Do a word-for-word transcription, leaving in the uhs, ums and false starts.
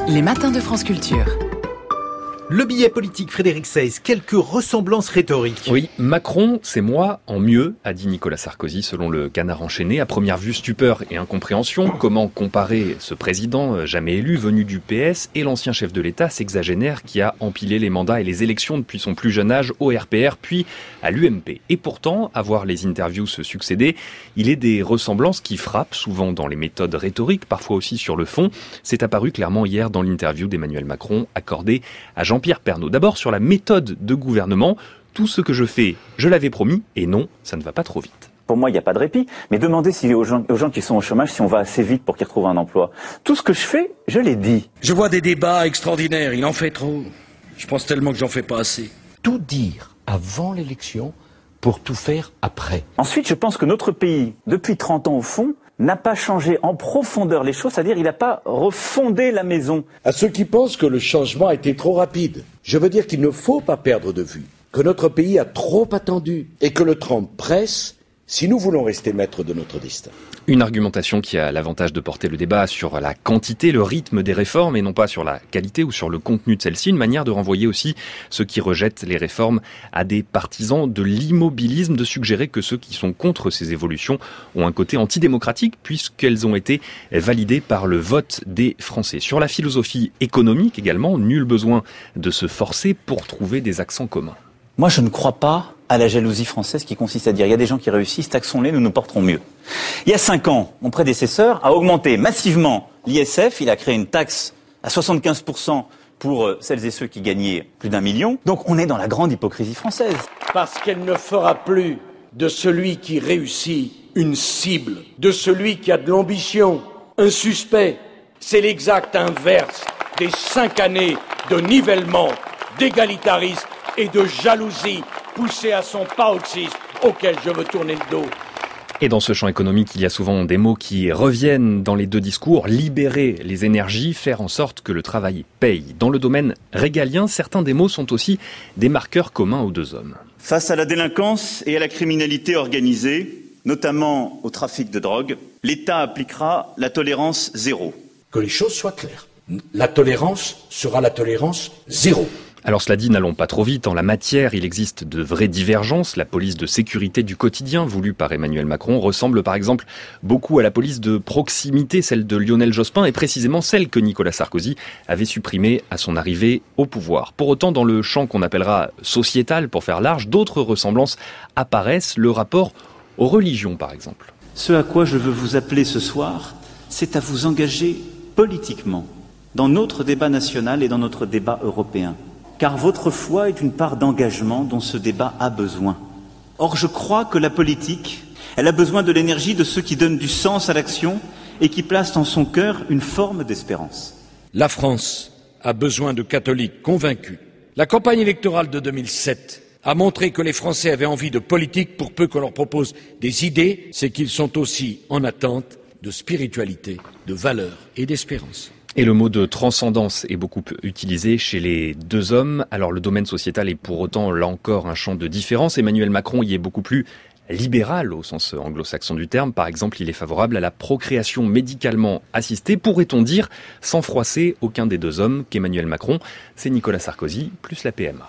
Les matins de France Culture. Le billet politique, Frédéric Seyss, quelques ressemblances rhétoriques. Oui, Macron, c'est moi en mieux, a dit Nicolas Sarkozy selon le Canard enchaîné. À première vue, stupeur et incompréhension. Comment comparer ce président jamais élu, venu du P S, et l'ancien chef de l'État, sexagénaire, qui a empilé les mandats et les élections depuis son plus jeune âge au R P R, puis à l'U M P. Et pourtant, à voir les interviews se succéder, il est des ressemblances qui frappent, souvent dans les méthodes rhétoriques, parfois aussi sur le fond. C'est apparu clairement hier dans l'interview d'Emmanuel Macron accordée à Jean Pierre Pernaut. D'abord sur la méthode de gouvernement, tout ce que je fais, je l'avais promis, et non, ça ne va pas trop vite. Pour moi, il n'y a pas de répit. Mais demandez si aux, gens, aux gens qui sont au chômage si on va assez vite pour qu'ils retrouvent un emploi. Tout ce que je fais, je l'ai dit. Je vois des débats extraordinaires, il en fait trop. Je pense tellement que j'en fais pas assez. Tout dire avant l'élection pour tout faire après. Ensuite, je pense que notre pays, depuis trente ans au fond, n'a pas changé en profondeur les choses, c'est-à-dire il n'a pas refondé la maison. À ceux qui pensent que le changement a été trop rapide, je veux dire qu'il ne faut pas perdre de vue que notre pays a trop attendu et que le temps presse si nous voulons rester maîtres de notre destin. Une argumentation qui a l'avantage de porter le débat sur la quantité, le rythme des réformes et non pas sur la qualité ou sur le contenu de celles-ci. Une manière de renvoyer aussi ceux qui rejettent les réformes à des partisans de l'immobilisme, de suggérer que ceux qui sont contre ces évolutions ont un côté antidémocratique puisqu'elles ont été validées par le vote des Français. Sur la philosophie économique également, nul besoin de se forcer pour trouver des accents communs. Moi, je ne crois pas à la jalousie française qui consiste à dire il y a des gens qui réussissent, taxons-les, nous nous porterons mieux. Il y a cinq ans, mon prédécesseur a augmenté massivement l'I S F, il a créé une taxe à soixante-quinze pour cent pour celles et ceux qui gagnaient plus d'un million. Donc on est dans la grande hypocrisie française. Parce qu'elle ne fera plus de celui qui réussit une cible, de celui qui a de l'ambition, un suspect. C'est l'exact inverse des cinq années de nivellement, d'égalitarisme et de jalousie poussée à son paroxysme auquel je veux tourner le dos. Et dans ce champ économique, il y a souvent des mots qui reviennent dans les deux discours. Libérer les énergies, faire en sorte que le travail paye. Dans le domaine régalien, certains des mots sont aussi des marqueurs communs aux deux hommes. Face à la délinquance et à la criminalité organisée, notamment au trafic de drogue, l'État appliquera la tolérance zéro. Que les choses soient claires. La tolérance sera la tolérance zéro. Alors cela dit, n'allons pas trop vite. En la matière, il existe de vraies divergences. La police de sécurité du quotidien, voulue par Emmanuel Macron, ressemble par exemple beaucoup à la police de proximité, celle de Lionel Jospin, et précisément celle que Nicolas Sarkozy avait supprimée à son arrivée au pouvoir. Pour autant, dans le champ qu'on appellera sociétal, pour faire large, d'autres ressemblances apparaissent. Le rapport aux religions, par exemple. Ce à quoi je veux vous appeler ce soir, c'est à vous engager politiquement dans notre débat national et dans notre débat européen. Car votre foi est une part d'engagement dont ce débat a besoin. Or, je crois que la politique, elle a besoin de l'énergie de ceux qui donnent du sens à l'action et qui placent en son cœur une forme d'espérance. La France a besoin de catholiques convaincus. La campagne électorale de deux mille sept a montré que les Français avaient envie de politique pour peu qu'on leur propose des idées, c'est qu'ils sont aussi en attente de spiritualité, de valeurs et d'espérance. Et le mot de transcendance est beaucoup utilisé chez les deux hommes. Alors le domaine sociétal est pour autant, là encore, un champ de différence. Emmanuel Macron y est beaucoup plus libéral au sens anglo-saxon du terme. Par exemple, il est favorable à la procréation médicalement assistée. Pourrait-on dire, sans froisser aucun des deux hommes, qu'Emmanuel Macron, c'est Nicolas Sarkozy plus la P M A.